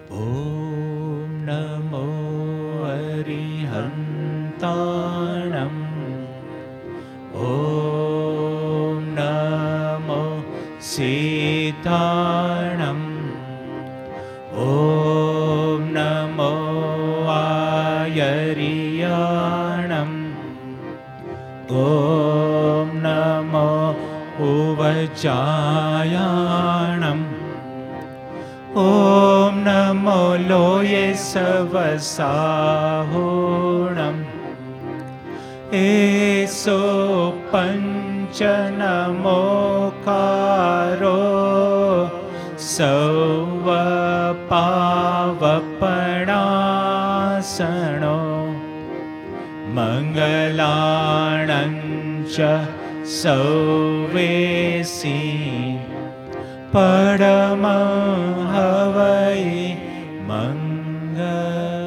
ॐ नमो अरिहन्ताणम् ॐ नमो सीताणम् ॐ नमो आयर्याणम् ॐ नमो उवचायाणम् ॐ नमो लोये सवसाहोणम् एसो पञ्च नमोकारो सौवपावपणासनो मङ्गलाणञ्च सौवेसी परमं हवै मङ्गलम्।